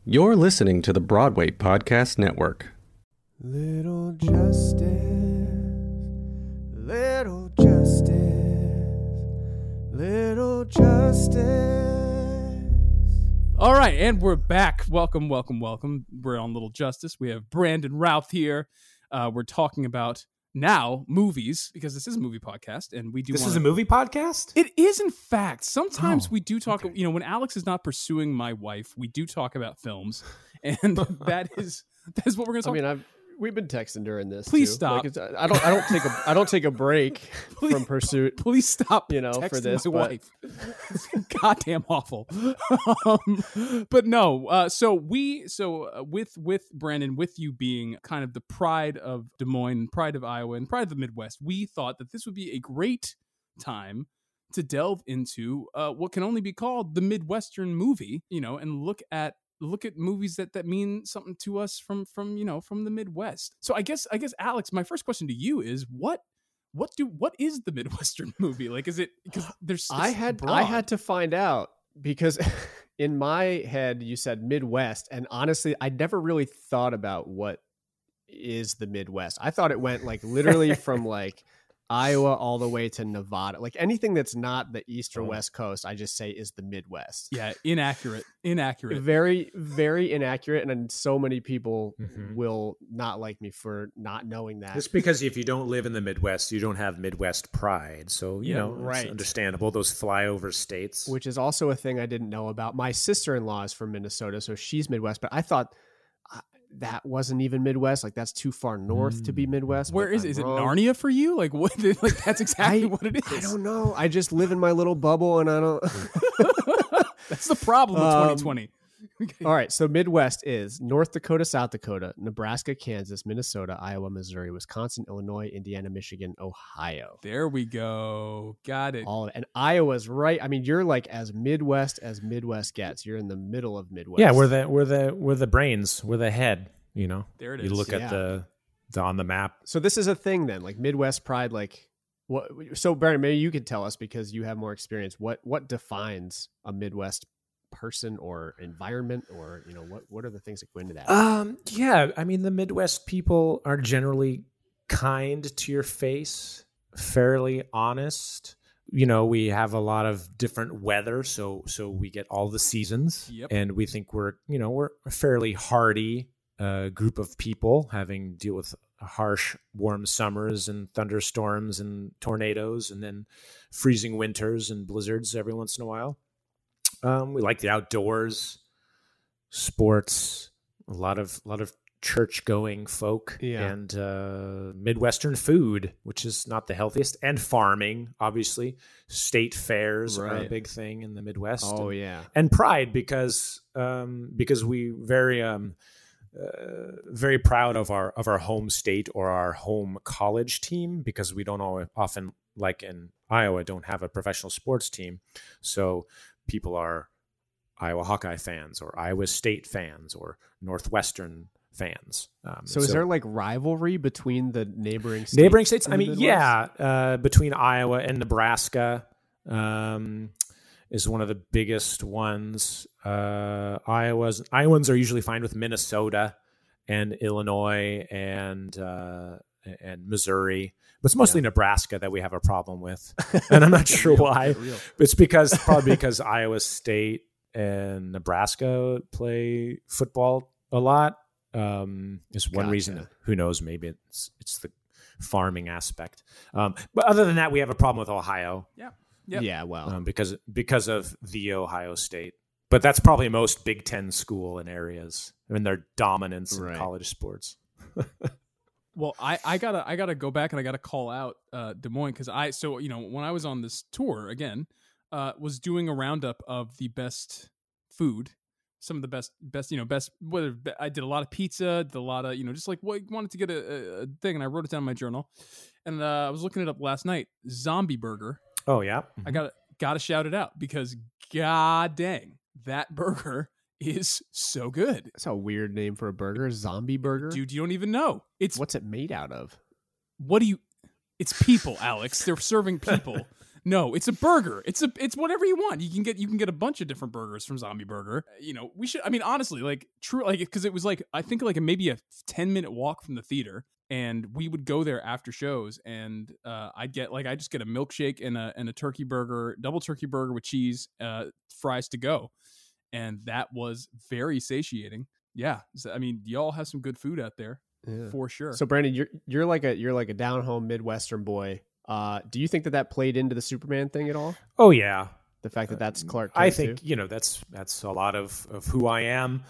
You're listening to the Broadway Podcast Network. Little justice, little justice, little justice. All right, and we're back. Welcome. We're on Little Justice. We have Brandon Routh here. We're talking about now movies, because this is a movie podcast, and we do. This is a movie podcast? It is, in fact. Sometimes we do talk. Okay. When Alex is not pursuing my wife, we do talk about films, and that is what we're going to talk. I mean, we've been texting during this. Please too. stop. Like I don't take a break from pursuit. Please stop. Texting for this, my wife. It's goddamn awful. But no. So with Brandon, with you being kind of the pride of Des Moines, pride of Iowa, and pride of the Midwest, we thought that this would be a great time to delve into what can only be called the Midwestern movie. And look at movies that mean something to us from the Midwest. So I guess Alex, my first question to you is what is the Midwestern movie? Like, is it, because there's I had to find out, because in my head you said Midwest, and honestly I never really thought about what is the Midwest. I thought it went like literally from like Iowa all the way to Nevada. Like anything that's not the East or West Coast, I just say is the Midwest. Yeah, inaccurate. Very, very inaccurate. And then so many people will not like me for not knowing that. It's because if you don't live in the Midwest, you don't have Midwest pride. So, right. It's understandable, those flyover states. Which is also a thing I didn't know about. My sister-in-law is from Minnesota, so she's Midwest. But I thought that wasn't even Midwest. Like, that's too far north to be Midwest. Where is it? Is it Narnia for you? Like, what? Like, that's exactly what it is. I don't know. I just live in my little bubble, and I don't. That's the problem with 2020. Okay. All right. So Midwest is North Dakota, South Dakota, Nebraska, Kansas, Minnesota, Iowa, Missouri, Wisconsin, Illinois, Indiana, Michigan, Ohio. There we go. Got it. All of it. And Iowa's right. I mean, you're like as Midwest gets. You're in the middle of Midwest. Yeah, we're the brains. We're the head. There it is. You look at the on the map. So this is a thing then, like Midwest pride. Like what? So Brandon, maybe you could tell us, because you have more experience. What defines a Midwest person or environment, or what are the things that go into that? I mean, the Midwest people are generally kind to your face, fairly honest. We have a lot of different weather, so we get all the seasons. Yep. And we think we're a fairly hardy group of people, having deal with harsh warm summers and thunderstorms and tornadoes, and then freezing winters and blizzards every once in a while. We like the outdoors, sports, a lot of church-going folk, and Midwestern food, which is not the healthiest, and farming, obviously. State fairs are a big thing in the Midwest. Oh, and pride, because we very proud of our home state or our home college team, because we don't often, like in Iowa, don't have a professional sports team, so people are Iowa Hawkeye fans or Iowa State fans or Northwestern fans. So is there like rivalry between the neighboring states? Neighboring states? I mean, between Iowa and Nebraska is one of the biggest ones. Iowans are usually fine with Minnesota and Illinois and Missouri, but it's mostly Nebraska that we have a problem with, and I'm not sure why. It's probably because Iowa State and Nebraska play football a lot. Is one reason. Who knows? Maybe it's the farming aspect. But other than that, we have a problem with Ohio. Yeah. Well, because of the Ohio State. But that's probably most Big Ten school in areas. I mean, their dominance in college sports. Well, I gotta go back, and I gotta call out Des Moines, because when I was on this tour again, was doing a roundup of the best food, some of the best. Whether I did a lot of pizza, did a lot of just like wanted to get a thing, and I wrote it down in my journal, and I was looking it up last night. Zombie Burger. Oh yeah, I gotta shout it out, because god dang, that burger is so good. That's a weird name for a burger. Zombie Burger? Dude, you don't even know. What's it made out of? It's people, Alex. They're serving people. No, it's a burger. It's whatever you want. You can get a bunch of different burgers from Zombie Burger. We should. I mean, honestly, like true, like because it was like I think like maybe a 10-minute walk from the theater, and we would go there after shows, and I just get a milkshake and a turkey burger, double turkey burger with cheese, fries to go, and that was very satiating. Yeah, so, I mean, y'all have some good food out there for sure. So Brandon, you're like a down home Midwestern boy. Do you think that played into the Superman thing at all? Oh yeah, the fact that that's Clark Kent I think too? that's a lot of who I am.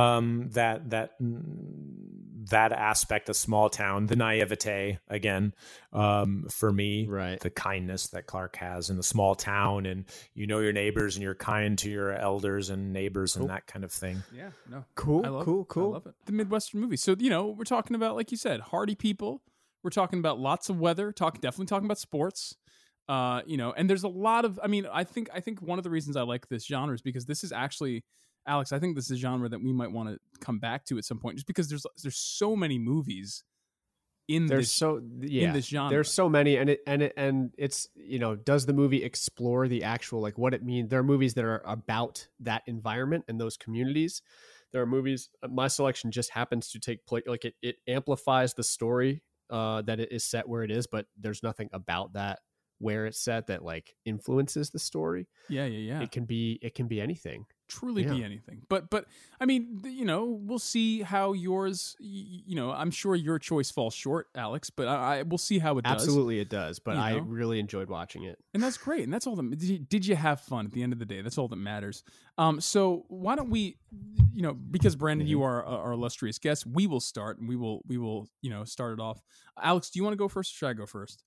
That aspect of small town, the naivete again, for me, right? The kindness that Clark has in the small town, and your neighbors, and you're kind to your elders and neighbors, and that kind of thing. Yeah, no, cool. I love it. The Midwestern movie. So we're talking about, like you said, hardy people. We're talking about lots of weather. Definitely talking about sports. And there's a lot of. I mean, I think one of the reasons I like this genre is because this is actually, Alex, I think this is a genre that we might want to come back to at some point, just because there's so many movies in this genre. There's so many, and it's does the movie explore the actual like what it means? There are movies that are about that environment and those communities. There are movies. My selection just happens to take place like it amplifies the story that it is set where it is, but there's nothing about that where it's set that like influences the story. Yeah. It can be anything. Truly be anything. But I mean, we'll see how yours. I'm sure your choice falls short, Alex. But we'll see how it does. Absolutely, it does. But I really enjoyed watching it, and that's great. And that's all that. Did you have fun at the end of the day? That's all that matters. So why don't we, because Brandon, you are our illustrious guest, we will start, and we will start it off. Alex, do you want to go first, or should I go first?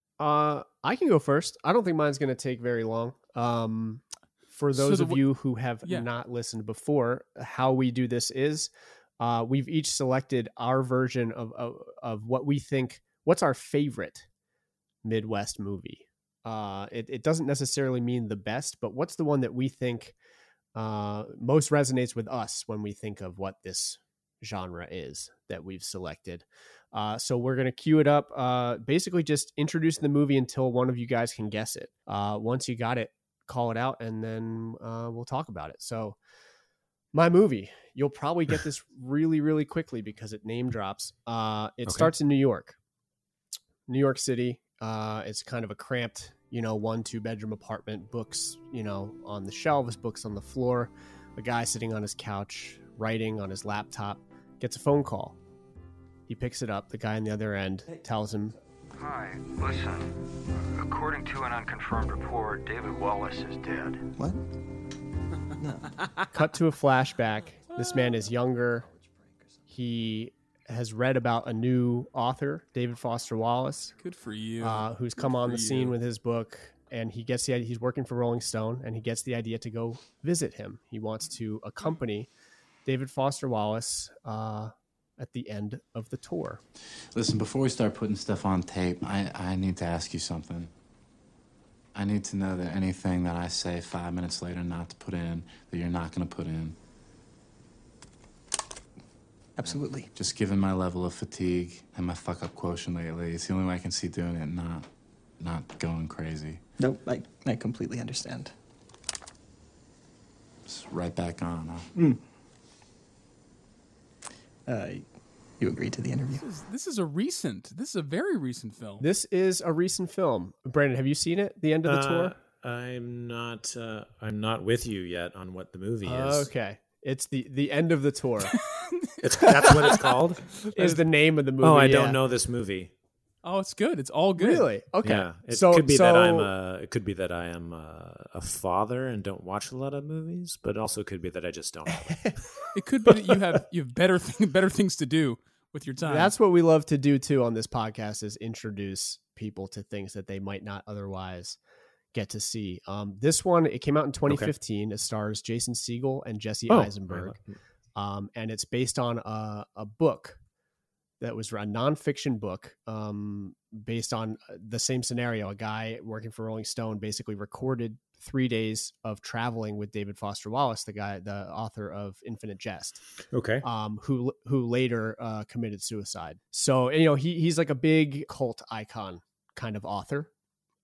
I can go first. I don't think mine's going to take very long. For those of you who have not listened before, how we do this is we've each selected our version of what we think, what's our favorite Midwest movie. It doesn't necessarily mean the best, but what's the one that we think most resonates with us when we think of what this genre is that we've selected. So we're going to cue it up, basically just introducing the movie until one of you guys can guess it. Once you got it, call it out, and then we'll talk about it. So my movie, you'll probably get this really, really quickly because it name drops. It starts in New York City. It's kind of a cramped, 1-2 bedroom apartment, books, on the shelves, books on the floor, a guy sitting on his couch, writing on his laptop, gets a phone call. He picks it up. The guy on the other end tells him, "Hi, listen. According to an unconfirmed report, David Wallace is dead." What? No. Cut to a flashback. This man is younger. He has read about a new author, David Foster Wallace. Good for you. Who's come on the scene with his book, and he gets the idea. He's working for Rolling Stone, and he gets the idea to go visit him. He wants to accompany David Foster Wallace at the end of the tour. Listen, before we start putting stuff on tape, I need to ask you something. I need to know that anything that I say 5 minutes later not to put in, that you're not going to put in. Absolutely. Just given my level of fatigue and my fuck-up quotient lately, it's the only way I can see doing it and not going crazy. Nope, I completely understand. Just right back on, huh? You agreed to the interview. This is a very recent film. This is a recent film. Brandon, have you seen it? The end of the tour? I'm not with you yet on what the movie is. Okay. It's the end of the tour. That's what it's called? Is the name of the movie. Oh, I don't know this movie. Oh, it's good. It's all good. Really? Okay. Yeah. It could be that I am a father and don't watch a lot of movies, but it also could be that I just don't. It could be that you have better things to do with your time. That's what we love to do too on this podcast, is introduce people to things that they might not otherwise get to see. This one, it came out in 2015. It stars Jason Segel and Jesse Eisenberg, and it's based on a book that was a nonfiction book based on the same scenario. A guy working for Rolling Stone basically recorded 3 days of traveling with David Foster Wallace, the author of Infinite Jest. Okay. Who later committed suicide. So, he's like a big cult icon kind of author.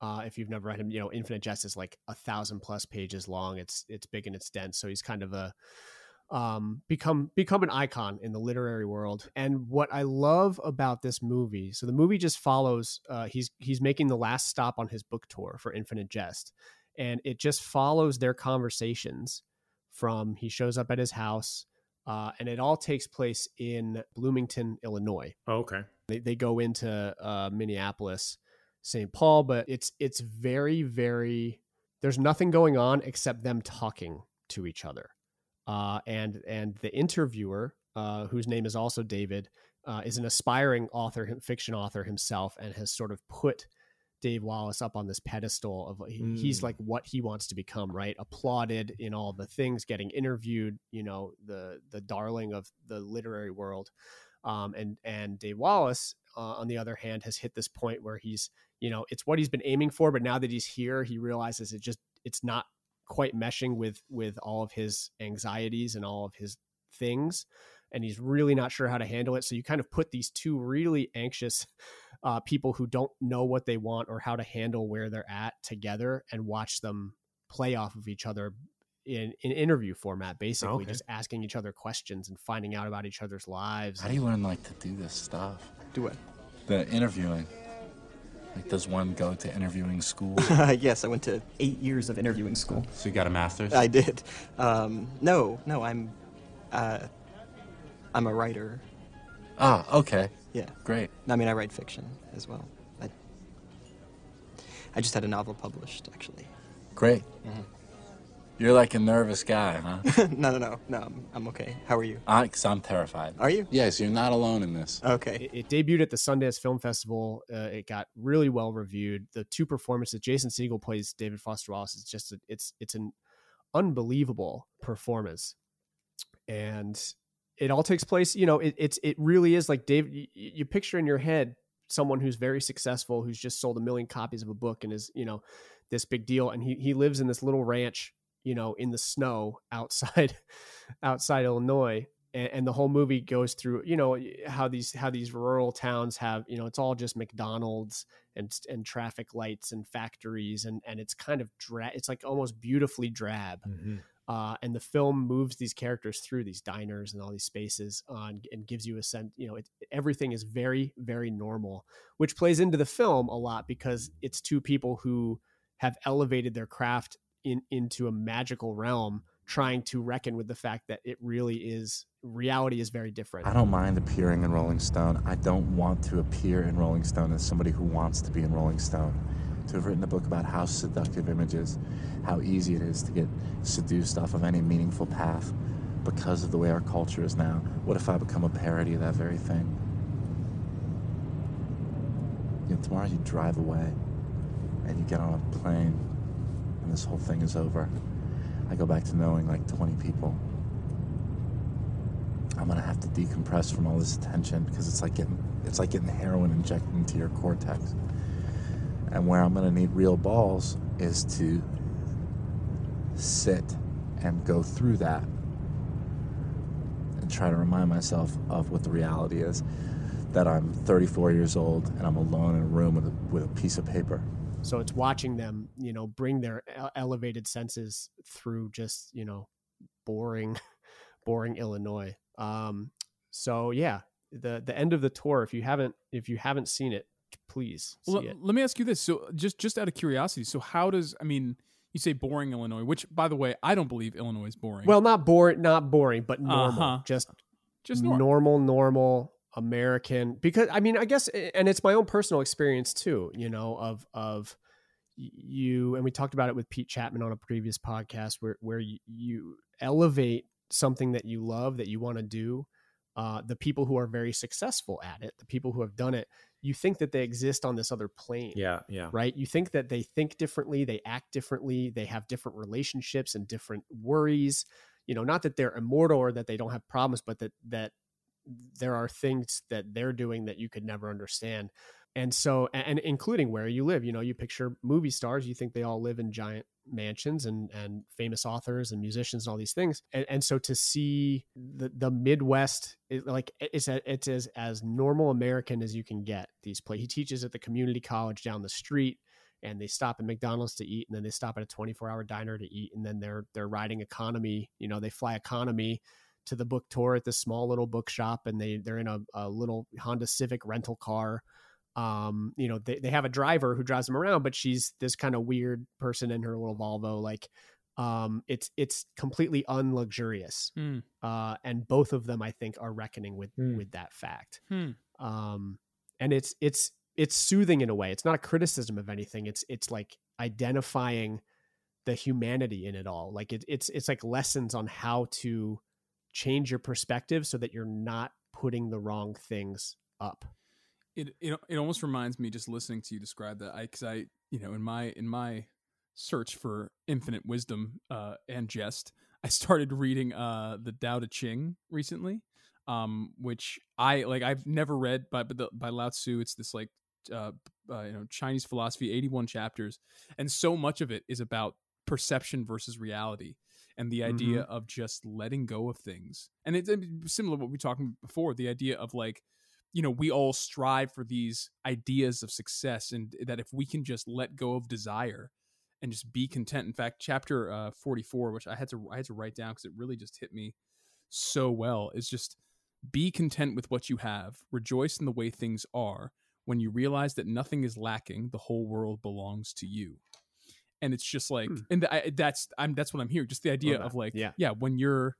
If you've never read him, Infinite Jest is like 1,000+ pages long. It's big and it's dense. So he's kind of a become an icon in the literary world. And what I love about this movie, so the movie just follows. He's making the last stop on his book tour for Infinite Jest, and it just follows their conversations from he shows up at his house, and it all takes place in Bloomington, Illinois. Oh, okay. They go into Minneapolis, St. Paul, but it's very, very, there's nothing going on except them talking to each other. And the interviewer, whose name is also David, is an aspiring fiction author himself, and has sort of put Dave Wallace up on this pedestal of he's like what he wants to become, right? Applauded in all the things, getting interviewed, the darling of the literary world. And Dave Wallace, on the other hand, has hit this point where he's, it's what he's been aiming for, but now that he's here, he realizes it's not quite meshing with all of his anxieties and all of his things, and he's really not sure how to handle it. So you kind of put these two really anxious people who don't know what they want or how to handle where they're at together, and watch them play off of each other in interview format, basically. Just asking each other questions and finding out about each other's lives. How do you learn to do this stuff? Do what? The interviewing. Does one go to interviewing school? Yes, I went to 8 years of interviewing school. So you got a master's? I did. No, I'm a writer. Ah, okay. Yeah. Great. I mean, I write fiction as well. I just had a novel published, actually. Great. Mm-hmm. You're like a nervous guy, huh? No, I'm okay. How are you? Because I'm terrified. Are you? Yes, you're not alone in this. Okay. It debuted at the Sundance Film Festival. It got really well reviewed. The two performances, Jason Segel plays David Foster Wallace. It's just it's an unbelievable performance, and it all takes place. It really is like Dave. You picture in your head someone who's very successful, who's just sold 1 million copies of a book and is this big deal, and he lives in this little ranch, in the snow outside Illinois. And the whole movie goes through, how these rural towns have, it's all just McDonald's and traffic lights and factories. And it's kind of it's like almost beautifully drab. Mm-hmm. And the film moves these characters through these diners and all these spaces and gives you a sense, everything is very, very normal, which plays into the film a lot because it's two people who have elevated their craft into a magical realm, trying to reckon with the fact that reality is very different. I don't mind appearing in Rolling Stone. I don't want to appear in Rolling Stone as somebody who wants to be in Rolling Stone. To have written a book about how seductive images, how easy it is to get seduced off of any meaningful path because of the way our culture is now. What if I become a parody of that very thing? Tomorrow you drive away and you get on a plane and this whole thing is over. I go back to knowing 20 people. I'm gonna have to decompress from all this attention because it's like getting heroin injected into your cortex. And where I'm gonna need real balls is to sit and go through that and try to remind myself of what the reality is, that I'm 34 years old and I'm alone in a room with a piece of paper. So it's watching them, bring their elevated senses through just, boring Illinois. So yeah, the end of the tour, if you haven't seen it, please see it. Let me ask you this. So just out of curiosity, so how does, you say boring Illinois, which by the way, I don't believe Illinois is boring. Well, not boring, but normal. Just normal American, because I guess, and it's my own personal experience too, of you, and we talked about it with Pete Chapman on a previous podcast where you elevate something that you love, that you want to do. The people who are very successful at it, the people who have done it, you think that they exist on this other plane. Yeah. Right. You think that they think differently, they act differently, they have different relationships and different worries, not that they're immortal or that they don't have problems, but that there are things that they're doing that you could never understand. And so, and including where you live, you picture movie stars, you think they all live in giant mansions and famous authors and musicians and all these things. And so to see the Midwest, it's as normal American as you can get. He teaches at the community college down the street. and they stop at McDonald's to eat, and then they stop at a 24-hour diner to eat, and then they're riding economy. They fly economy to the book tour at this small little bookshop, and they're in a little Honda Civic rental car. They have a driver who drives them around, but she's this kind of weird person in her little Volvo. Like, it's completely unluxurious. And both of them, I think, are reckoning with that fact. And it's soothing in a way. It's not a criticism of anything. It's like identifying the humanity in it all. Like it's like lessons on how to change your perspective so that you're not putting the wrong things up. It almost reminds me, just listening to you describe that, because I in my search for infinite wisdom and jest, I started reading the Tao Te Ching recently, which I've never read by Lao Tzu. It's this like Chinese philosophy, 81 chapters, and so much of it is about perception versus reality, and the idea of just letting go of things. And it's similar to what we were talking before, the idea of like, we all strive for these ideas of success, and that if we can just let go of desire and just be content. In fact, chapter 44, which I had to write down because it really just hit me so well, is just be content with what you have, rejoice in the way things are. When you realize that nothing is lacking, the whole world belongs to you. And it's just like, and that's what I'm hearing. Just the idea of like, if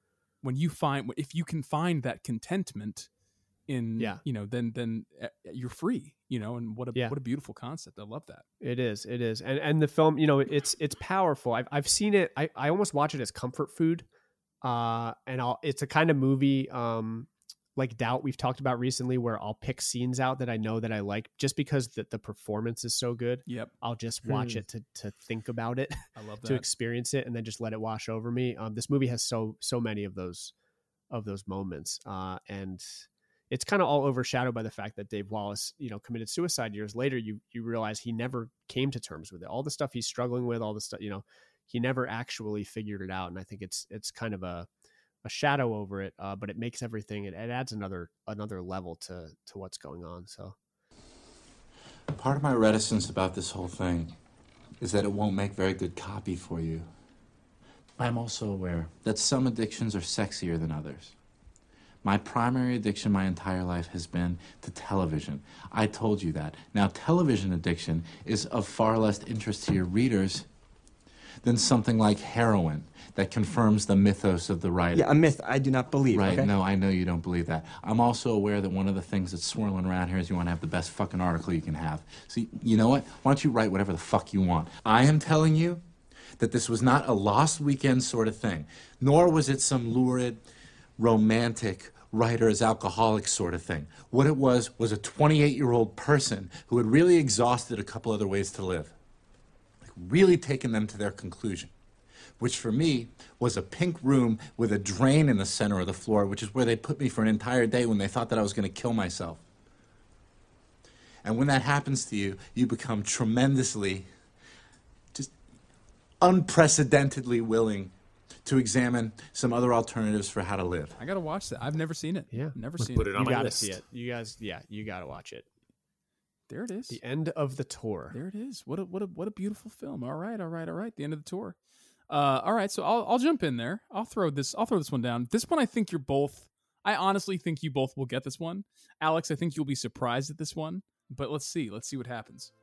you can find that contentment in, then you're free, and what a beautiful concept. I love that. It is. And the film, it's powerful. I've seen it. I almost watch it as comfort food. It's a kind of movie, like Doubt we've talked about recently, where I'll pick scenes out that I know that I like just because the performance is so good. Yep. I'll just watch it to think about it. I love that. To experience it and then just let it wash over me. This movie has so many of those moments. And it's kind of all overshadowed by the fact that Dave Wallace, committed suicide years later. You realize he never came to terms with it. All the stuff he's struggling with, all the stuff, he never actually figured it out. And I think it's kind of a shadow over it, but it makes everything, it adds another level to what's going on. So part of my reticence about this whole thing is that it won't make very good copy for you. I'm also aware that some addictions are sexier than others. My primary addiction my entire life has been to television. I told you that. Now, television addiction is of far less interest to your readers than something like heroin that confirms the mythos of the writer. Yeah, a myth I do not believe. Right, okay? No, I know you don't believe that. I'm also aware that one of the things that's swirling around here is you want to have the best fucking article you can have. So, you know what? Why don't you write whatever the fuck you want? I am telling you that this was not a Lost Weekend sort of thing, nor was it some lurid, romantic, writer as alcoholic sort of thing. What it was a 28-year-old person who had really exhausted a couple other ways to live. Like really taken them to their conclusion. Which for me was a pink room with a drain in the center of the floor, which is where they put me for an entire day when they thought that I was going to kill myself. And when that happens to you, you become tremendously, just unprecedentedly willing to examine some other alternatives for how to live. I got to watch that. I've never seen it. Yeah. Never seen put it. it on You my got to list. see it. You guys, you got to watch it. There it is. The end of the tour. There it is. What a beautiful film. All right. The end of the tour. All right. So I'll jump in there. I'll throw this one down. This one, I honestly think you both will get this one. Alex, I think you'll be surprised at this one, but let's see what happens.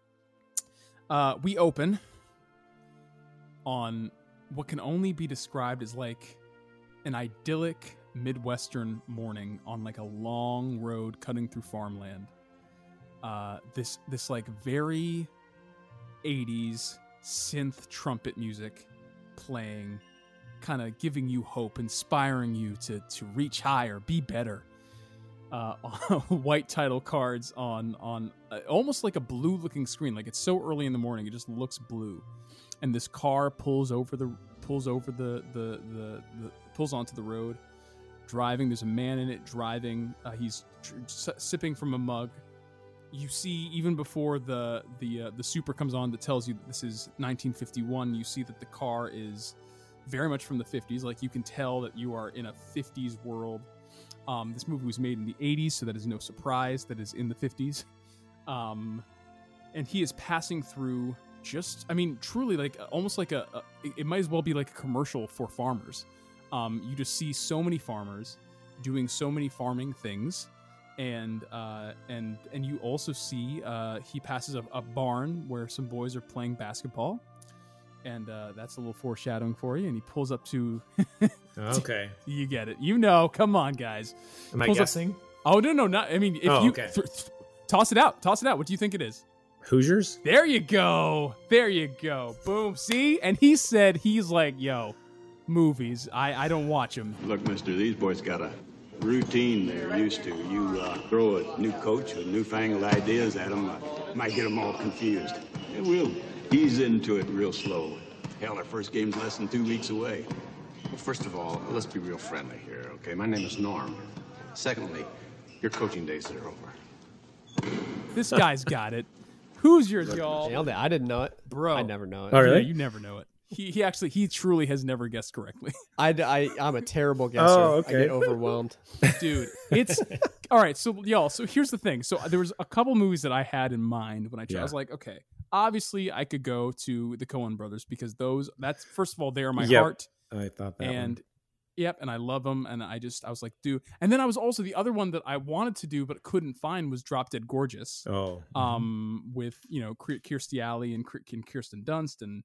We open on what can only be described as like an idyllic Midwestern morning on like a long road cutting through farmland. This like very 80s synth trumpet music playing, kind of giving you hope, inspiring you to reach higher, be better. White title cards on almost like a blue looking screen. Like it's so early in the morning, it just looks blue. And this car pulls onto the road, driving. There's a man in it driving. He's sipping from a mug. You see, even before the super comes on that tells you that this is 1951, you see that the car is very much from the 50s. Like you can tell that you are in a 50s world. This movie was made in the 80s, so that is no surprise that it's in the 50s. And he is passing through just, I mean, truly like almost like it might as well be like a commercial for farmers. You just see so many farmers doing so many farming things, and you also see he passes a barn where some boys are playing basketball, and that's a little foreshadowing for you. And he pulls up to Okay. you get it, you know, come on guys. Am I Pulls up- guessing? Oh no, not, I mean, if Oh, you okay. toss it out, what do you think it is? Hoosiers? There you go. Boom. See? And he said, he's like, yo, movies, I don't watch them. Look, mister, these boys got a routine they're used to. You throw a new coach with newfangled ideas at them, might get them all confused. And we'll ease into it real slow. Hell, our first game's less than 2 weeks away. Well, first of all, let's be real friendly here, okay? My name is Norm. Secondly, your coaching days are over. This guy's got it. Hoosiers, y'all. Nailed it. I didn't know it. Bro. I never know it. Oh, really? Yeah, you never know it. He truly has never guessed correctly. I'm a terrible guesser. Oh, okay. I get overwhelmed. Dude, it's all right. So y'all, so here's the thing. So there was a couple movies that I had in mind when I tried. Yeah. I was like, okay, obviously I could go to the Coen brothers because that's first of all, they are my Yep. heart. I thought that And one. yep, and I love them. And I was like, dude. And then I was also, the other one that I wanted to do but couldn't find was Drop Dead Gorgeous. Oh. With Kirstie Alley and Kirsten Dunst, and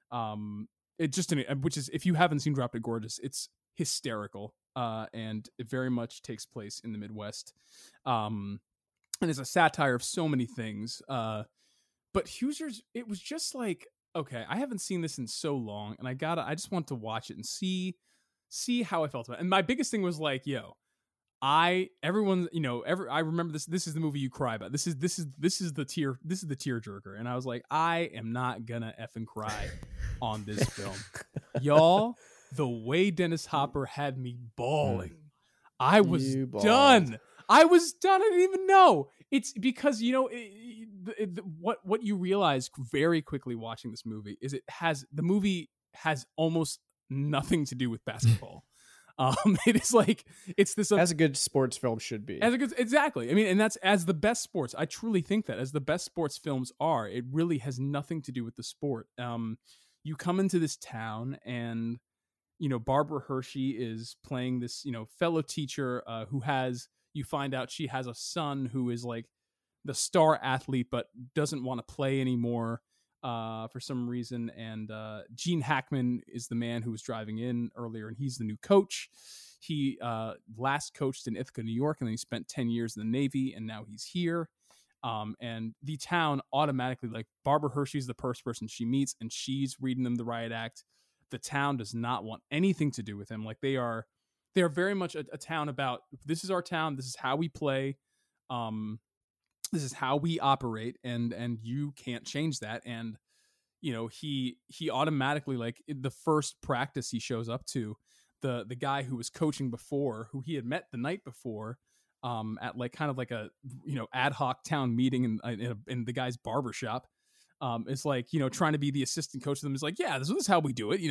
it just, which is, if you haven't seen Drop Dead Gorgeous, it's hysterical, and it very much takes place in the Midwest, and it's a satire of so many things. But Hoosiers, it was just like, okay, I haven't seen this in so long, and I just want to watch it and see how I felt about it. And my biggest thing was like, yo, I remember this is the movie you cry about. This is the tearjerker. And I was like, I am not gonna effing cry on this film. Y'all, the way Dennis Hopper had me bawling, I was done. I didn't even know. It's because, what you realize very quickly watching this movie is the movie has almost nothing to do with basketball. It is like, it's this As a good sports film should be. Exactly. I mean, and that's as the best sports. I truly think that as the best sports films are, it really has nothing to do with the sport. You come into this town and, Barbara Hershey is playing this, fellow teacher you find out she has a son who is like the star athlete, but doesn't want to play anymore for some reason. And Gene Hackman is the man who was driving in earlier, and he's the new coach. He last coached in Ithaca, New York, and then he spent 10 years in the Navy, and now he's here. And the town automatically, like, Barbara Hershey's the first person she meets, and she's reading them the riot act. The town does not want anything to do with him. Like, they are very much a town about, this is our town, this is how we play, this is how we operate, and you can't change that. And he automatically, like, the first practice he shows up to, the guy who was coaching before, who he had met the night before, at like kind of like a ad hoc town meeting in the guy's barbershop, is like, trying to be the assistant coach of them, is like, yeah, this is how we do it.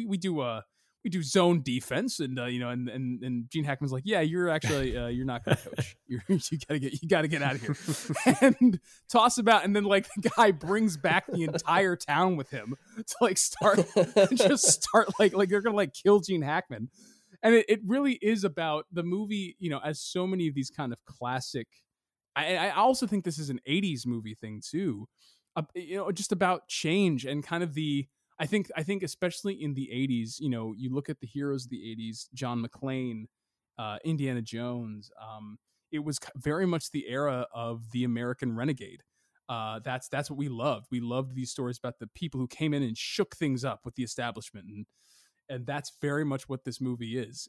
We do zone defense, and and Gene Hackman's like, yeah, you're actually you're not going to coach. You gotta get out of here, and toss about. And then, like, the guy brings back the entire town with him to like start like they're gonna like kill Gene Hackman. And it really is about the movie, as so many of these kind of classic. I also think this is an 80s movie thing too, just about change and kind of the. I think especially in the 80s, you look at the heroes of the 80s, John McClane, Indiana Jones. It was very much the era of the American renegade. That's what we loved. We loved these stories about the people who came in and shook things up with the establishment, and that's very much what this movie is.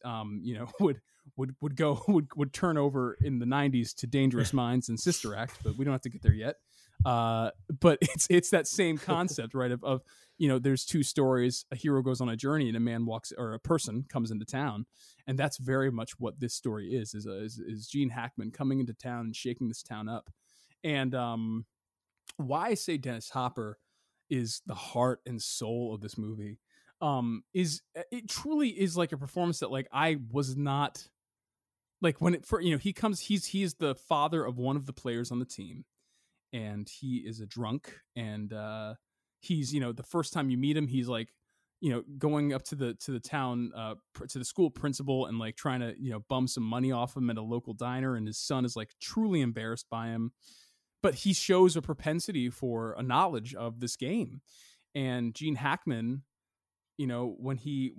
Would turn over in the 90s to Dangerous Minds and Sister Act, but we don't have to get there yet. But it's that same concept, right? Of there's two stories. A hero goes on a journey, and a person comes into town, and that's very much what this story is Gene Hackman coming into town and shaking this town up. And why I say Dennis Hopper is the heart and soul of this movie. Is it truly is like a performance that, like, I was not like when he comes, he is the father of one of the players on the team, and he is a drunk, and he's, you know, the first time you meet him, he's like, you know, going up to the town, to the school principal and like trying to, you know, bum some money off him at a local diner. And his son is like truly embarrassed by him, but he shows a propensity for a knowledge of this game. And Gene Hackman, you know, when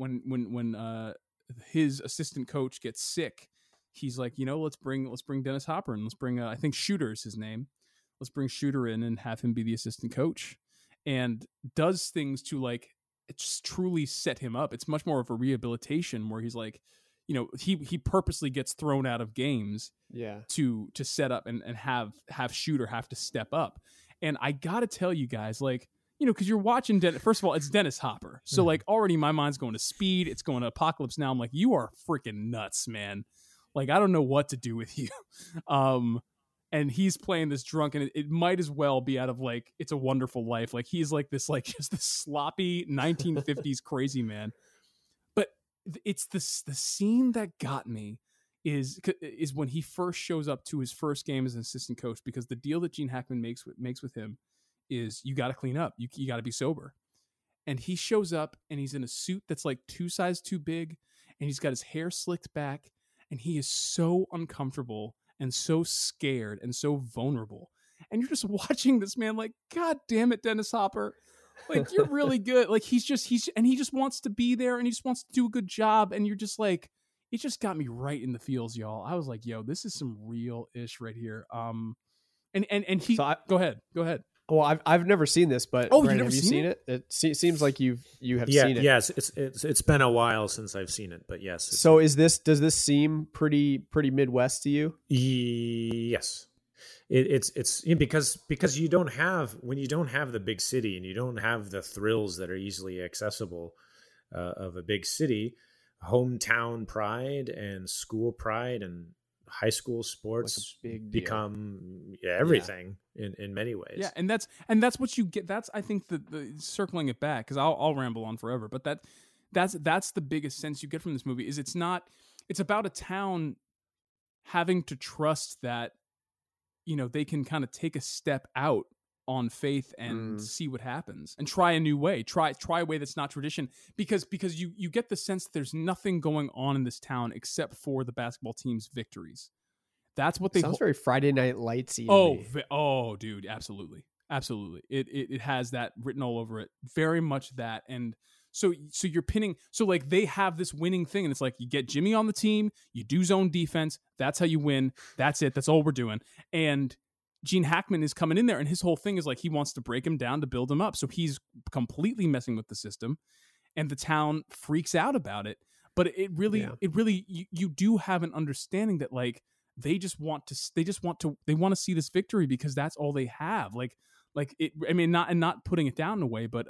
his assistant coach gets sick, he's like, you know, let's bring Dennis Hopper and let's bring, I think Shooter is his name. Let's bring Shooter in and have him be the assistant coach, and does things to like, it's truly set him up. It's much more of a rehabilitation where he's like, you know, he purposely gets thrown out of games to set up and have Shooter have to step up. And I gotta tell you guys, like, you know, because you're watching first of all, it's Dennis Hopper, so like already my mind's going to Speed, it's going to Apocalypse Now. I'm like, you are freaking nuts, man. Like, I don't know what to do with you. And he's playing this drunk, and it might as well be out of like It's a Wonderful Life. Like, he's like this, like just this sloppy 1950s crazy man. But it's the scene that got me is when he first shows up to his first game as an assistant coach, because the deal that Gene Hackman makes with him is you got to clean up, you got to be sober. And he shows up and he's in a suit that's like 2 sizes too big, and he's got his hair slicked back, and he is so uncomfortable and so scared and so vulnerable. And you're just watching this man like, God damn it, Dennis Hopper. Like, you're really good. Like, he just wants to be there, and he just wants to do a good job. And you're just like, it just got me right in the feels, y'all. I was like, yo, this is some real ish right here. And he, so go ahead. Well, I've never seen this, but Brandon, have you seen it? It seems like you have seen it. Yes, it's been a while since I've seen it, but yes. So does this seem pretty Midwest to you? Yes. It's because you don't have, when you don't have the big city and you don't have the thrills that are easily accessible of a big city, hometown pride and school pride and high school sports become everything in many ways. Yeah, and that's what you get. That's, I think, the circling it back, because I'll ramble on forever, but that's the biggest sense you get from this movie is it's about a town having to trust that, you know, they can kind of take a step out on faith and see what happens and try a new way, try a way that's not tradition, because you get the sense that there's nothing going on in this town except for the basketball team's victories. That's what they sounds very Friday Night Lights-y. Oh, dude, absolutely. It has that written all over it. Very much that. And so you're pinning. So like they have this winning thing, and it's like you get Jimmy on the team, you do zone defense. That's how you win. That's it. That's all we're doing. And Gene Hackman is coming in there, and his whole thing is like he wants to break him down to build him up. So he's completely messing with the system, and the town freaks out about it. But it really, you do have an understanding that like they want to see this victory because that's all they have. Like it. I mean, not putting it down in a way, but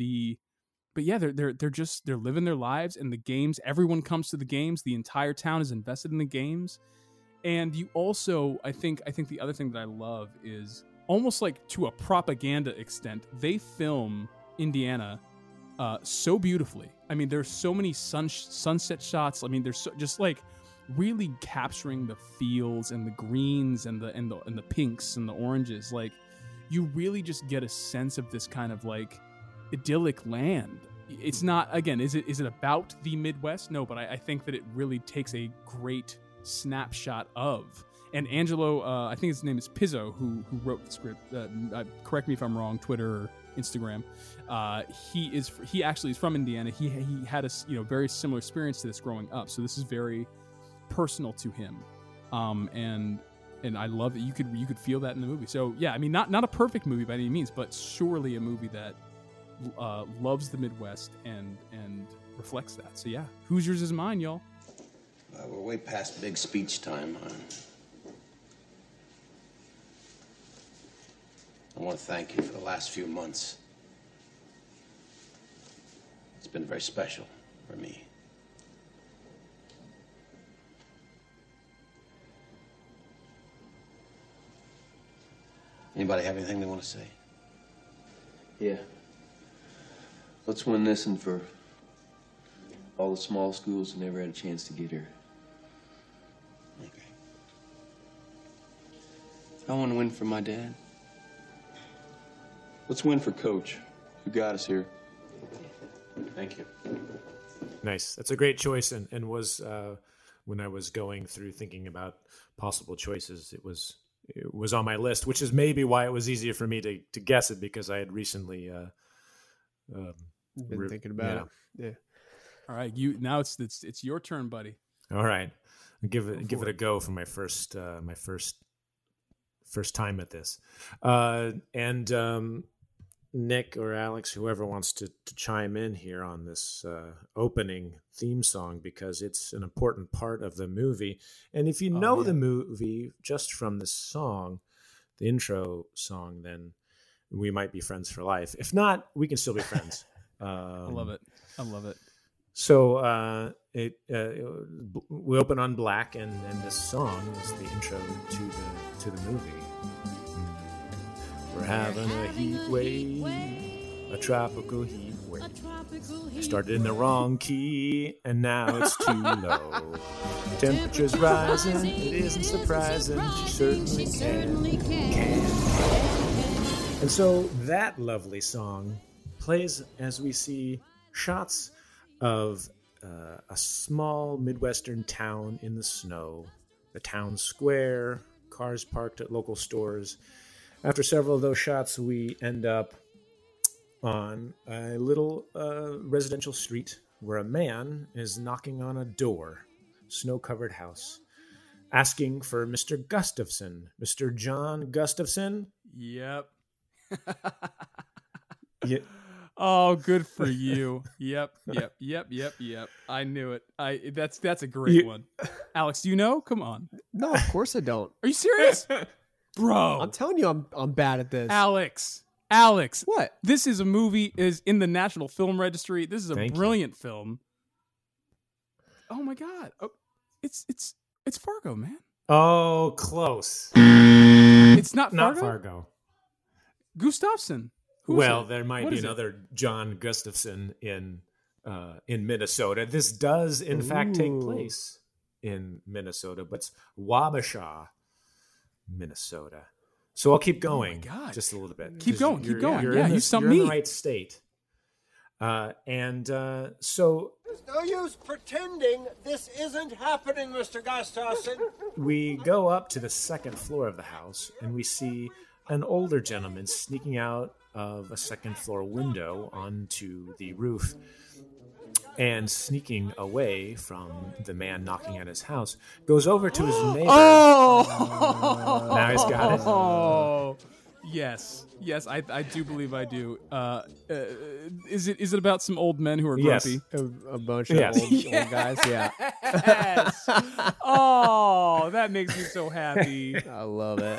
they're living their lives, and the games. Everyone comes to the games. The entire town is invested in the games. And you also, I think the other thing that I love is almost like to a propaganda extent, they film Indiana so beautifully. I mean, there's so many sunset shots. I mean, there's just like really capturing the fields and the greens and the pinks and the oranges. Like, you really just get a sense of this kind of like idyllic land. It's not, again, is it about the Midwest? No, but I think that it really takes a great snapshot of. And Angelo, I think his name is Pizzo, who wrote the script. Correct me if I'm wrong, Twitter or Instagram. He actually is from Indiana. He had a very similar experience to this growing up. So this is very personal to him. And I love that you could feel that in the movie. So yeah, I mean, not a perfect movie by any means, but surely a movie that loves the Midwest and reflects that. So yeah, Hoosiers is mine, y'all. We're way past big speech time. I want to thank you for the last few months. It's been very special for me. Anybody have anything they want to say? Yeah. Let's win this and for all the small schools that never had a chance to get here. Okay. I want to win for my dad. Let's win for Coach. You got us here. Thank you. Nice. That's a great choice, and was when I was going through thinking about possible choices, it was on my list, which is maybe why it was easier for me to guess it, because I had recently been thinking about it. Yeah. All right, now it's your turn, buddy. All right, give it a go for my first time at this, and Nick or Alex, whoever wants to chime in here on this opening theme song, because it's an important part of the movie. And if you know the movie just from this song, the intro song, then we might be friends for life. If not, we can still be friends. I love it. So we open on Black, and this song is the intro to the movie. We're having a heat wave, a tropical heat wave. Started in the wrong key, and now it's too low. Temperature's rising, it isn't surprising. She certainly can. And so that lovely song plays as we see shots of a small Midwestern town in the snow, the town square, cars parked at local stores. After several of those shots, we end up on a little residential street where a man is knocking on a door, snow-covered house, asking for Mr. Gustafson. Mr. John Gustafson? Yep. Yeah. Oh, good for you. Yep. I knew it. That's a great one. Alex, do you know? Come on. No, of course I don't. Are you serious? Bro. I'm telling you, I'm bad at this. Alex. What? This is a movie, is in the National Film Registry. This is a brilliant film. Oh my God. Oh, it's Fargo, man. Oh, close. It's not Fargo? Not Fargo. Gustafson. There might be another John Gustafson in Minnesota. This does, in fact, take place in Minnesota, but it's Wabasha, Minnesota. So I'll keep going just a little bit. Keep going. You're You stumped me. You're in the right state. So... There's no use pretending this isn't happening, Mr. Gustafson. We go up to the second floor of the house, and we see an older gentleman sneaking out of a second floor window onto the roof and sneaking away from the man knocking at his house. Goes over to his neighbor. Now he's got it. Oh, yes, I do believe I do. Is it about some old men who are grumpy? Yes. A bunch of old guys. Yeah. Yes. Oh, that makes me so happy. I love it.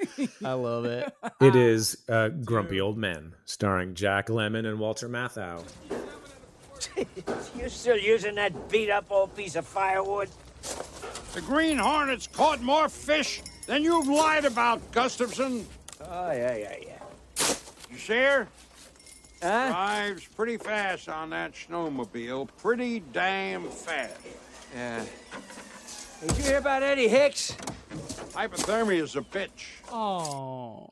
It is Grumpy Old Men, starring Jack Lemmon and Walter Matthau. You're still using that beat-up old piece of firewood? The Green Hornet's caught more fish than you've lied about, Gustafson. Oh, yeah. You see her? Huh? Drives pretty fast on that snowmobile. Pretty damn fast. Yeah. Did you hear about Eddie Hicks? Hypothermia is a bitch. Oh.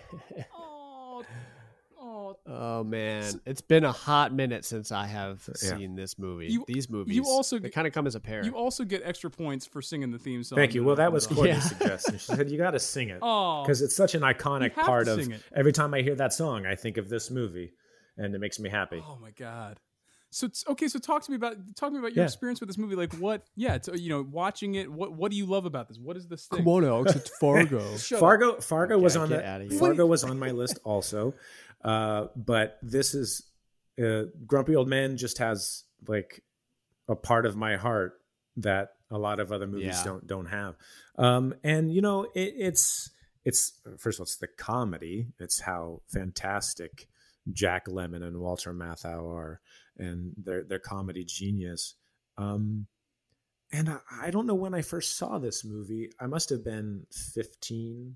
Oh man, it's been a hot minute since I have seen this movie. These movies, they kind of come as a pair. You also get extra points for singing the theme song. Thank you. Well, that was Courtney's suggestion. She said you got to sing it because it's such an iconic part of. Every time I hear that song, I think of this movie, and it makes me happy. Oh my God. So talk to me about your experience with this movie. Like what? Yeah, it's, watching it. What do you love about this? What is this thing? Come on, Alex, it's Fargo. Fargo was on Fargo was on my list also, but this is Grumpy Old Man just has like a part of my heart that a lot of other movies don't have. And it's first of all, it's the comedy. It's how fantastic Jack Lemmon and Walter Matthau are, and their comedy genius. And I don't know when I first saw this movie. I must have been 14,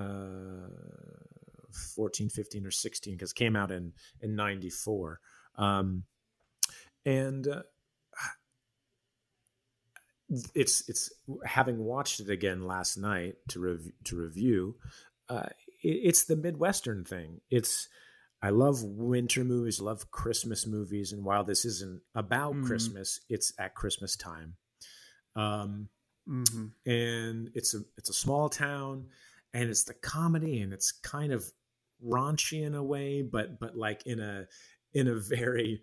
15 or 16, because it came out in 94. It's having watched it again last night to review. It's the Midwestern thing. It's I love winter movies, love Christmas movies, and while this isn't about Christmas, it's at Christmas time. And it's a small town, and it's the comedy, and it's kind of raunchy in a way, but like in a very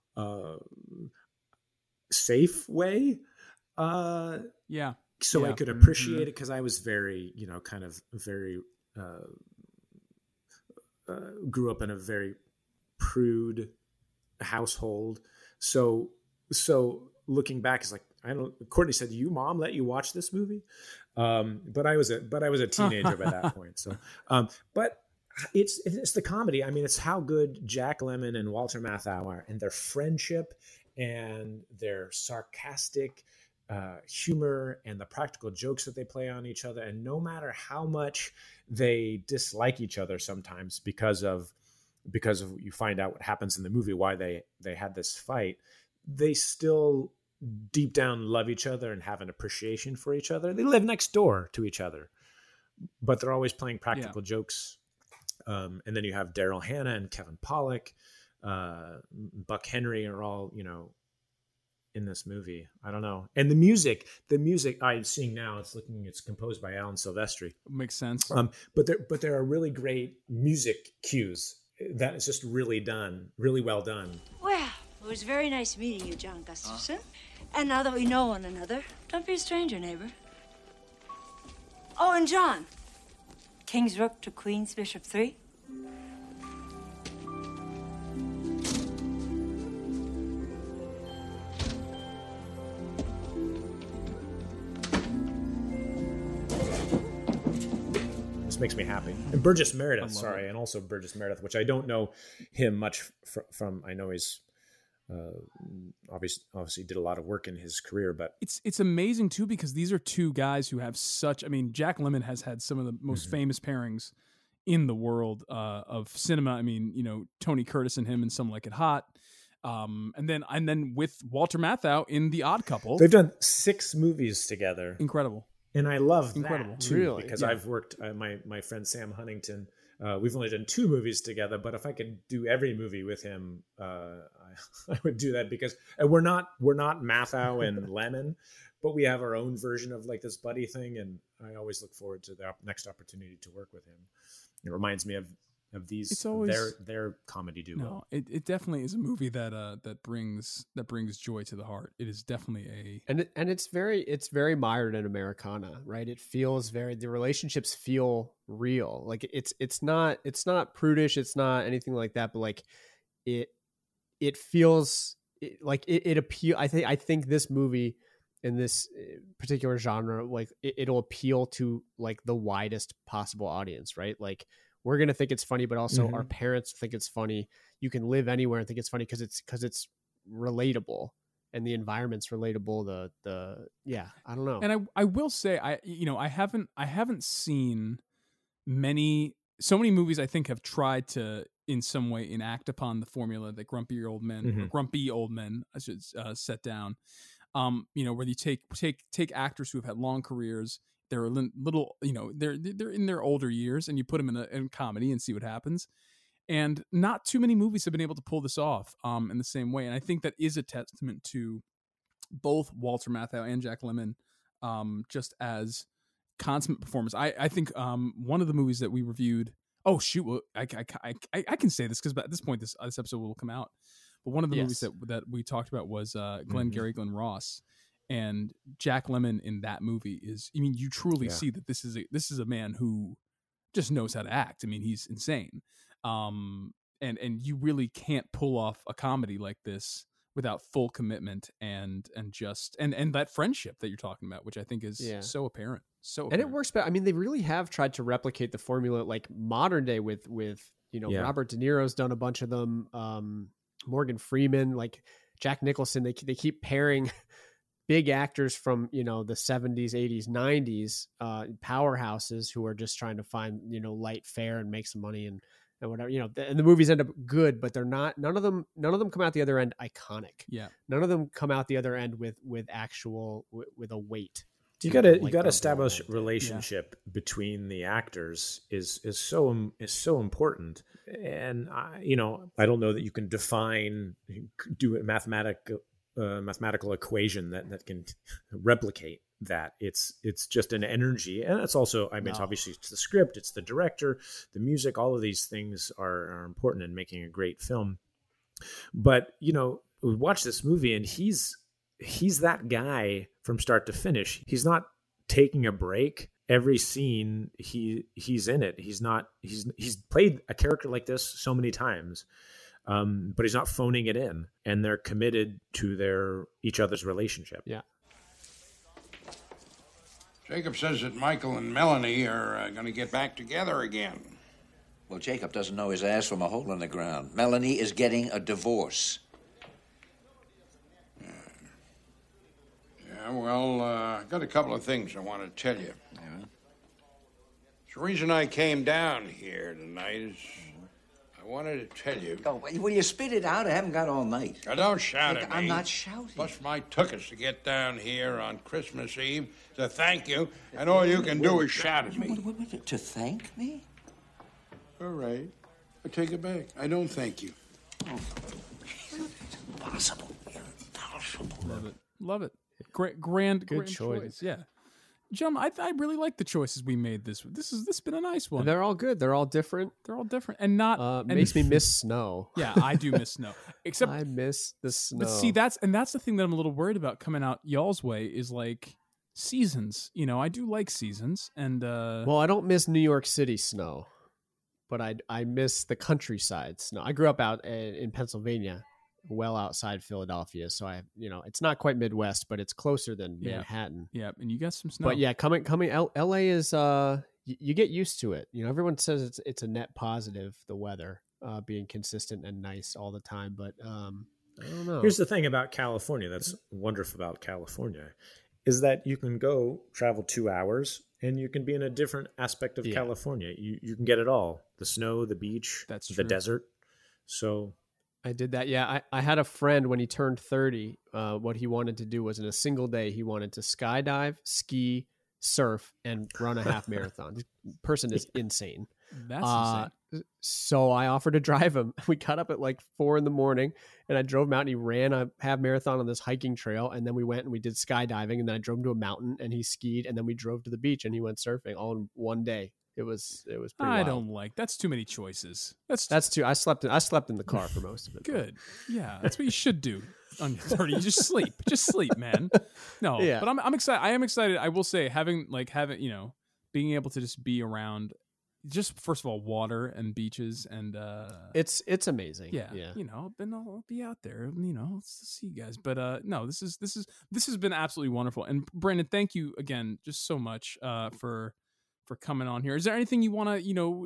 safe way. So I could appreciate it because I was very, kind of very grew up in a very prude household. So looking back, it's like, Courtney said, "You mom let you watch this movie?" But I was a teenager by that point. So, but it's the comedy. I mean, it's how good Jack Lemmon and Walter Matthau are, and their friendship and their sarcastic humor and the practical jokes that they play on each other. And no matter how much they dislike each other sometimes because of you find out what happens in the movie, why they had this fight, they still deep down love each other and have an appreciation for each other. They live next door to each other, but they're always playing practical jokes. And then you have Daryl Hannah and Kevin Pollak, Buck Henry are all, in this movie. I don't know. And the music I'm seeing now, it's composed by Alan Silvestri. Makes sense. But there are really great music cues that is just really well done. Well, it was very nice meeting you, John Gustafson. And now that we know one another, don't be a stranger, neighbor. Oh, and John, King's Rook to Queen's Bishop 3. Makes me happy. And Burgess Meredith, and also Burgess Meredith, which I don't know him much from. I know he's obviously did a lot of work in his career, but it's amazing too because these are two guys who have such. I mean, Jack Lemmon has had some of the most famous pairings in the world of cinema. I mean, Tony Curtis and him in Some Like It Hot, and then with Walter Matthau in The Odd Couple. They've done 6 movies together. Incredible. And I love that too, really? Because I've worked, my friend Sam Huntington, we've only done 2 movies together, but if I could do every movie with him, I would do that because we're not Matthau and Lemmon, but we have our own version of like this buddy thing. And I always look forward to the next opportunity to work with him. It reminds me of these, it's always, their comedy duo. No, it definitely is a movie that brings joy to the heart. It is definitely and it's very mired in Americana, right? It feels the relationships feel real. Like it's not prudish, it's not anything like that, but like it feels like it appeal. I think this movie in this particular genre, like it'll appeal to like the widest possible audience, right? Like we're going to think it's funny, but also our parents think it's funny. You can live anywhere and think it's funny because it's relatable and the environment's relatable. I don't know. And I will say, I haven't seen so many movies I think have tried to in some way enact upon the formula that grumpy old men I should set down. Where you take actors who have had long careers. They're a little, they're in their older years, and you put them in comedy and see what happens. And not too many movies have been able to pull this off in the same way. And I think that is a testament to both Walter Matthau and Jack Lemmon, just as consummate performers. I think one of the movies that we reviewed. Oh shoot! Well, I can say this because at this point this episode will come out. But one of the movies that we talked about was Glengarry Glen Ross. And Jack Lemmon in that movie you truly see that this is a man who just knows how to act. I mean, he's insane. And you really can't pull off a comedy like this without full commitment and that friendship that you're talking about, which I think is so apparent. And it works better. I mean, they really have tried to replicate the formula like modern day with Robert De Niro's done a bunch of them. Morgan Freeman, like Jack Nicholson, they keep pairing big actors from, the 70s, 80s, 90s, powerhouses who are just trying to find, light fare and make some money and whatever, and the movies end up good, but they're not, none of them come out the other end iconic. Yeah. None of them come out the other end with a weight. You got to like to the establish world. relationship between the actors is so important. And I don't know that you can do a mathematical equation that can replicate that. It's just an energy, and it's also, it's obviously it's the script, it's the director, the music, all of these things are important in making a great film. But we watch this movie, and he's that guy from start to finish. He's not taking a break. Every scene he's in it. He's played a character like this so many times, but he's not phoning it in, and they're committed to each other's relationship. Yeah. Jacob says that Michael and Melanie are going to get back together again. Well, Jacob doesn't know his ass from a hole in the ground. Melanie is getting a divorce. Yeah, well, I got a couple of things I want to tell you. Yeah? The reason I came down here tonight is I wanted to tell you... Oh, will you spit it out? I haven't got all night. Now, don't shout at me. I'm not shouting. Plus, my took us to get down here on Christmas Eve to thank you, and all you can do is shout at me. To thank me? All right. I take it back. I don't thank you. Oh. It's impossible. Impossible. Love it. Grand choice. choice. Yeah. Jum, I really like the choices we made. This has been a nice one. They're all good. They're all different. And not makes me miss snow. Yeah, I do miss snow. Except I miss the snow. But see, that's the thing that I'm a little worried about coming out y'all's way is like seasons. I do like seasons, and well, I don't miss New York City snow, but I miss the countryside snow. I grew up out in Pennsylvania, well outside Philadelphia, so it's not quite Midwest, but it's closer than Manhattan. Yeah, and you got some snow. But yeah, coming LA is you get used to it. Everyone says it's a net positive, the weather being consistent and nice all the time, but I don't know. Here's the thing about California that's wonderful about California is that you can go travel 2 hours and you can be in a different aspect of California. You can get it all: the snow, the beach, the desert. So I did that. Yeah. I had a friend when he turned 30, what he wanted to do was in a single day, he wanted to skydive, ski, surf, and run a half marathon. This person is insane. That's insane. So I offered to drive him. We got up at like 4 a.m. and I drove him out, and he ran a half marathon on this hiking trail. And then we went and we did skydiving, and then I drove him to a mountain and he skied, and then we drove to the beach and he went surfing all in one day. It was pretty wild. That's too many choices. That's too. I slept in the car for most of it. Good. Yeah, that's what you should do on your 30. You just sleep. Just sleep, man. No, yeah. But I'm excited. I am excited. I will say having being able to just be around, just first of all, water and beaches and it's amazing. Yeah. Then I'll be out there. To see you guys. But no, this has been absolutely wonderful. And Brandon, thank you again, just so much for coming on here. Is there anything you want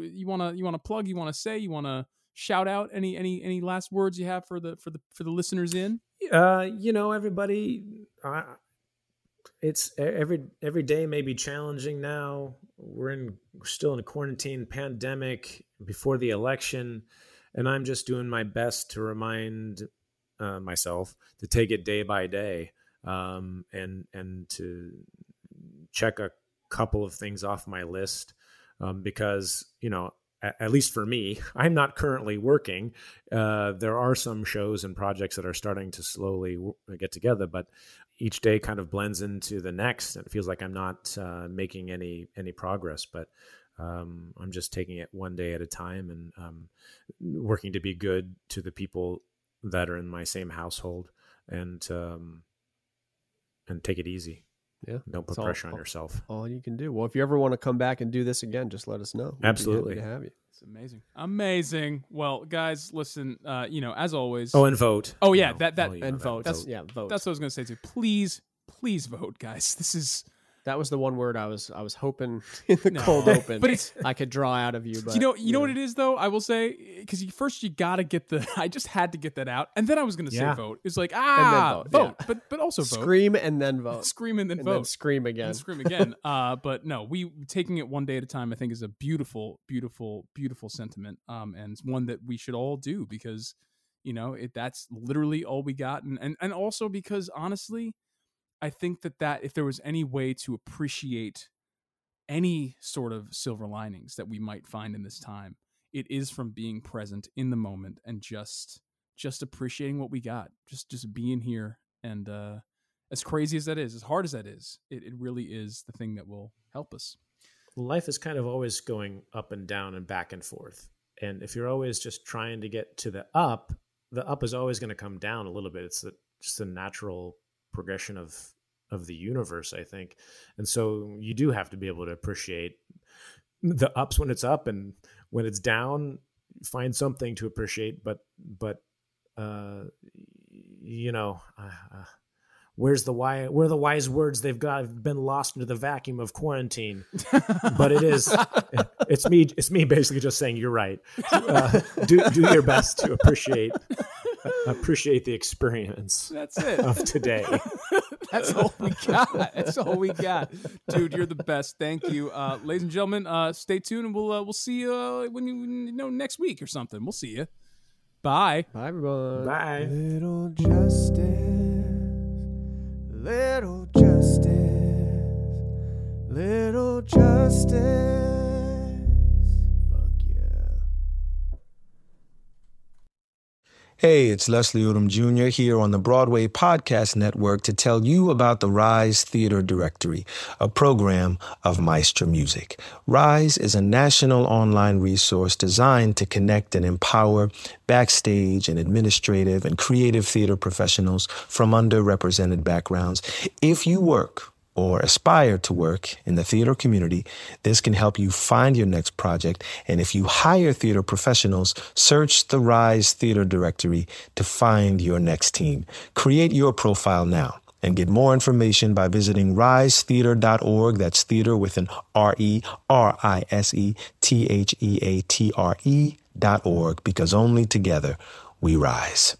to plug, you want to say, you want to shout out, any last words you have for the listeners in? Everybody, it's every day may be challenging now. We're still in a quarantine pandemic before the election, and I'm just doing my best to remind myself to take it day by day, and to check a couple of things off my list, because at least for me, I'm not currently working. There are some shows and projects that are starting to slowly get together, but each day kind of blends into the next, and it feels like I'm not making any progress. But I'm just taking it one day at a time, and working to be good to the people that are in my same household, and take it easy. Yeah. Don't put pressure on yourself. All you can do. Well, if you ever want to come back and do this again, just let us know. Absolutely. We'd be happy to have you. It's amazing. Well, guys, listen, as always. Oh, and vote. Oh yeah. Vote. Vote. That's what I was going to say too. Please vote, guys. That was the one word I was hoping in the cold open, but I could draw out of you. But you know what it is though. I will say, because first you got to get the. I just had to get that out, and then I was going to say vote. It's like vote, yeah. but also vote. Scream and then vote. Scream and then vote. Then scream again. And scream again. But no, we taking it one day at a time. I think is a beautiful, beautiful, beautiful sentiment. And it's one that we should all do because, that's literally all we got, and also because honestly, I think that if there was any way to appreciate any sort of silver linings that we might find in this time, it is from being present in the moment and just appreciating what we got, just being here. And as crazy as that is, as hard as that is, it really is the thing that will help us. Life is kind of always going up and down and back and forth. And if you're always just trying to get to the up is always going to come down a little bit. It's just a natural progression of the universe, I think. And so you do have to be able to appreciate the ups when it's up, and when it's down, find something to appreciate. But where are the wise words? They've been lost into the vacuum of quarantine. But it's me basically just saying, you're right. Do your best to appreciate the experience. That's it. Of today. That's all we got. That's all we got. Dude, you're the best. Thank you. Ladies and gentlemen, stay tuned, and we'll see you next week or something. We'll see you. Bye. Bye, everyone. Bye. Little justice, little justice, little justice. Hey, it's Leslie Odom Jr. here on the Broadway Podcast Network to tell you about the Rise Theater Directory, a program of Maestro Music. Rise is a national online resource designed to connect and empower backstage and administrative and creative theater professionals from underrepresented backgrounds. If you work or aspire to work in the theater community, this can help you find your next project. And if you hire theater professionals, search the Rise Theater Directory to find your next team. Create your profile now and get more information by visiting risetheater.org. That's theater with an RERISETHEATRE.org, because only together we rise.